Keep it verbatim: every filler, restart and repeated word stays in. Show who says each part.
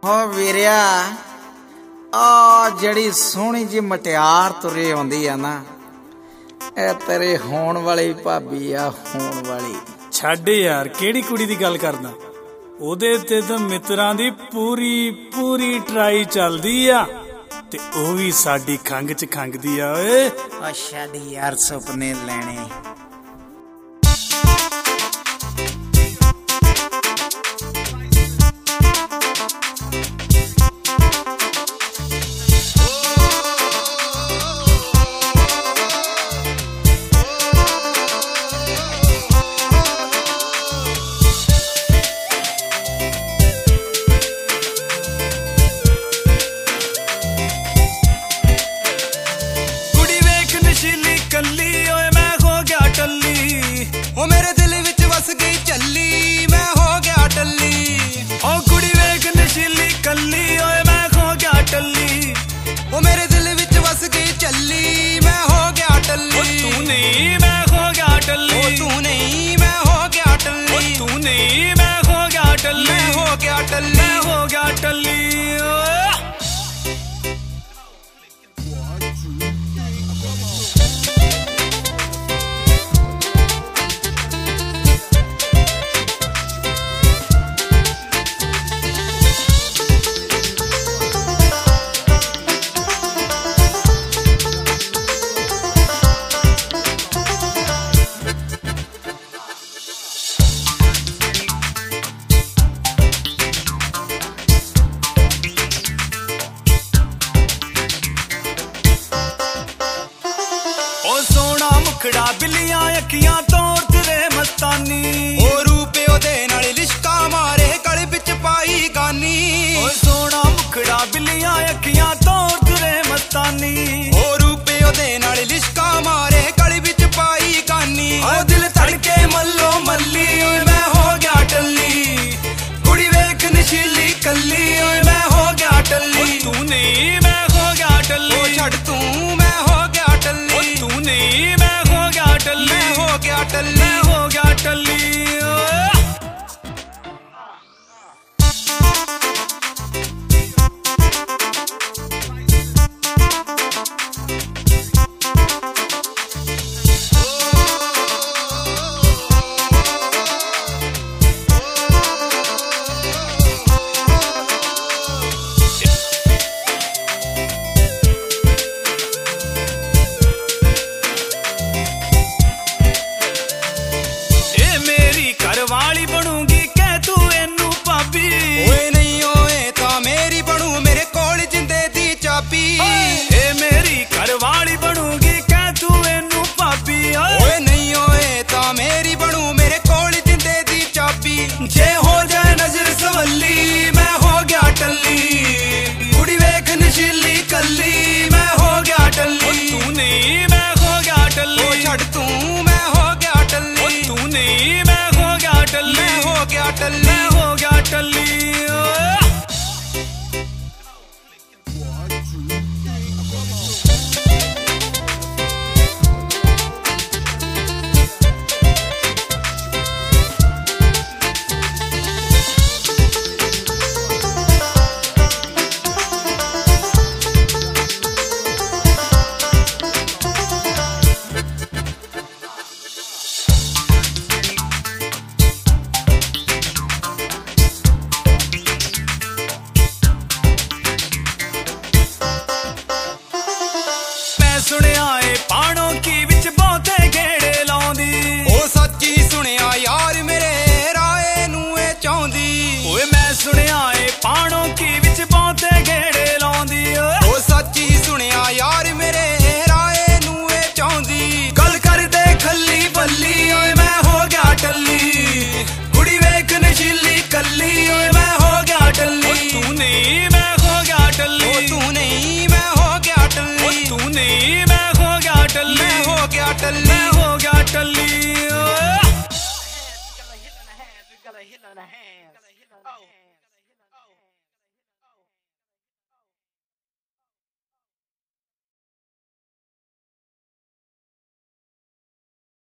Speaker 1: हो वीरिया आ जड़ी सोहनी जी मटियार तुरी आउंदी आ ना ए तेरे होण वाली भाभी आ होण वाली।
Speaker 2: छड्ड यार केड़ी कुड़ी दी गल करदा ओदे ते तां मित्रां दी पूरी पूरी ट्राई चलदी आ ते ओ भी साडी खंग च खंगदी आ। ओए
Speaker 1: अच्छा दी यार सुपने लैणे
Speaker 2: कल्ली ओए मैं हो गया टल्ली
Speaker 3: ओ मेरे दिल विच वस गई चल्ली मैं हो गया टल्ली।
Speaker 2: ओ कुड़ी वेख नशीली कल्ली ओए मैं हो गया टल्ली
Speaker 3: ओ मेरे दिल विच वस गई चल्ली मैं हो गया टल्ली।
Speaker 2: ओ तू नहीं मैं हो गया टल्ली
Speaker 3: ओ तू नहीं मैं हो गया टल्ली
Speaker 2: ओ तू नहीं मैं हो गया टल्ली
Speaker 3: मैं हो गया टल्ली
Speaker 2: मैं हो गया टल्ली। सोना मुखड़ा बिल्लियां अखियां